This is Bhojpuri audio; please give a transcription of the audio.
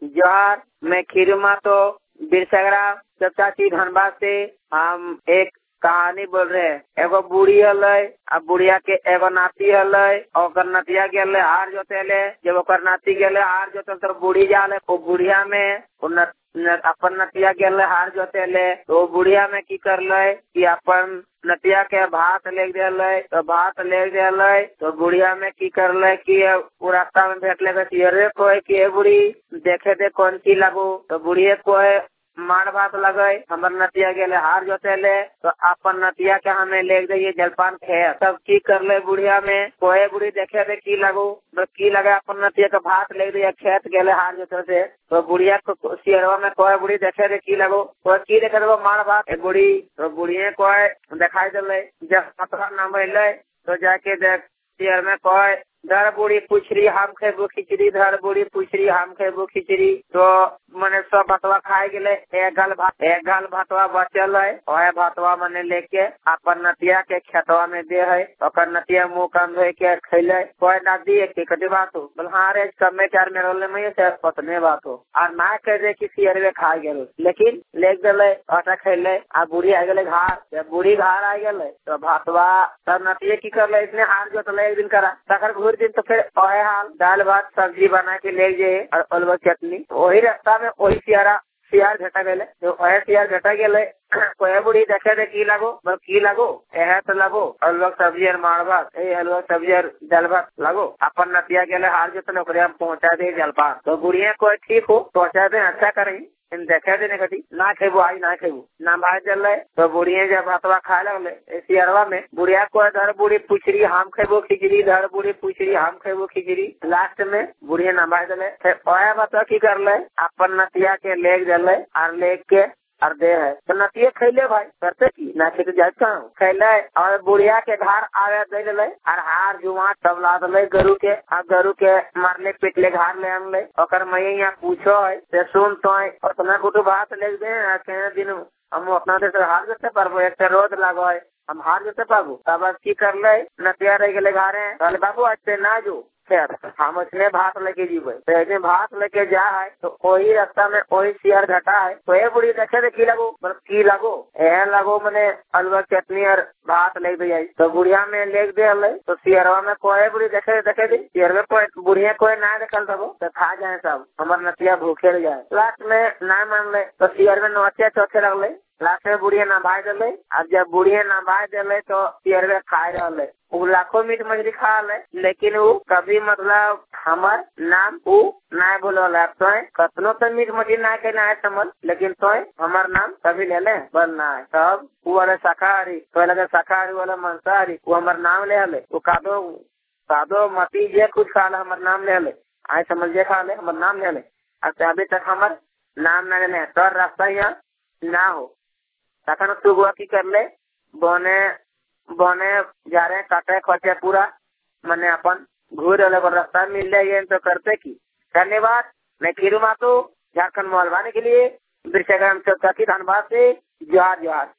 जोहार, मैं खीरुमा तो बिरसगरा चाची धनबाद से हम एक कहानी बोल रहे हैं। एगो बूढ़ी हलै, अब बुढ़िया के एगो नाती हलै, और नतिया गेले हार जोतेले। जब ओकर नाती गेले हार जोते तो बूढ़ी जाले, वो बुढ़िया में अपन नतिया गेले हार जोतेले। तो बुढ़िया में की करले कि अपन नतिया के भात ले दिले, तो भात ले दिले तो बुढ़िया में की करले कि रास्ता में भेटले रे कोई कि बुढ़ी देखे दे कौन ची लगू। तो बुढ़िया कोई मार भात लगे, हमर नतिया गेले हार जोतेले, तो अपन नतिया के हमें ले जाइए जलपान खेत। तब की करले बुढ़िया में कोई बुढ़ी देखे दे की लगू, तो की लगे अपन नतिया के भात ले दिए खेत गेले हार जोते से। तो बुढ़िया को सियरवा में कोई बुढ़ी देखे दे की लगो, कोई की देखे दे मार भात बुढ़ी। तो बुढ़िया कोई दिखाई दिले, जब पतरा नाम अले तो जाके देख सियर में कोई धर बूढ़ी पुछरी हम खेबो खिचड़ी, धर बूढ़ी पुछरी हम खेबो खिचड़ी। तो मने सब भातवा खाए गेले, एक गाल भातवा बचल है, वह भातवा मने लेके अपन नतिया के खेतवा में दे है। और नतिया मुँह कान धोए के खैले। कोई नदी एक कटी बात हो बोल हाँ रे कमे चार में रोले में से पतने बात हो, और ना कह दे कि सियरवे खा गेल, लेकिन ले गए आटा खैले। आ बूढ़ी आ गए घर, जब बूढ़ी घर आ गए तो भातवा तब नतिया की कर ले, इसने हार जोतले एक दिन करा तकर घूर दिन। तो फिर वही हाल दाल भात सब्जी बना के ले जाए और अलवा चटनी। वही रास्ता में वही सियार घटा गए, जो वह सियार घटा गए कोई बुढ़ी देखे दे की लगो, की लगो यह तो लगो अलवा सब्जी और मार भात, अलवा सब्जी और दाल भात लगो। अपन नतिया गेले हार जोतले ओकरे हम पहुँचा दे जलपान। तो बुढ़िया कोई ठीक हो पहुँचा दे, अच्छा करें देखे देने कटी ना खेबू आई ना खेबू ना भाई जल। तो बुढ़िया जब भातवा खाए लगले सियरवा में बुढ़िया को धर बूढ़ी पुछरी हम खेबो खिचड़ी, धर बूढ़ी पुछरी हम खेबो खिचड़ी। लास्ट में बुढ़िया ना भाई दिले, फिर वह भातवा की करले अपन नतिया के ले गए और लेके और दे है। तो नतिया खैले भाई करते की ना खे जाए खैले, और बुढ़िया के घर आवे दे दिले और हार जुआ सब ला दिले गरु के, और गरु के मारले पिटले घर ले आनले। और मैया यहाँ पूछो है से सुन तो उतना कुटु बात ले दे के दिन हम अपना देश हार जोते पारबो, एक रोद लगो है हम हार जोते पाबो। तब की करले नतिया रह गए घरे, कहले बाबू आज से ना जो हम उसने भात लेके जीवे। तो भात लेके जा है तो वही रास्ता में वही सियर घटा है। तो ये बुढ़ी देखे दे की लगो यह लगो मैंने अलवा चटनी और भात ले दिया। तो बुढ़िया में ले दे तो सियरवा में कोई बुढ़ी देखे दे सियर में कोई बुढ़िया कोई ना देखल तब तो खा जाए सब हमार नतिया भूखे रह जाए। लास्ट में ना मान ले तो सियर में नौचे चौथे लगले। लास्ट में बुढ़िया ना भाई दिले, अब जब बुढ़िया ना भाई दिले तो सियरवे खाए रहे। वो लाखों मीट मछली खा ले, लेकिन वो कभी मतलब हमार नाम वो ना बोलो। तो कतनो तो मीट मछली ना के ना समझ, लेकिन तो हमार नाम कभी ले ले बल ना है। तब वो वाले शाकाहारी तो लगे शाकाहारी वाला मांसाहारी वो हमार नाम ले वो कादो मती जे कुछ खा ले हमार नाम ले आए समझ जे खा ले हमार नाम ले। अभी तक हमार नाम ना ले तो रास्ता यहाँ ना हो तखन सुगुआ की कर ले बने जा रहे काटे खोचे पूरा मैंने अपन घूर रास्ता मिल जाए तो करते की। धन्यवाद। मैं खीरू मातो झारखंड मोहलवाने के लिए बिरसाग्राम चौकी धनबाद से जोहार जोहार।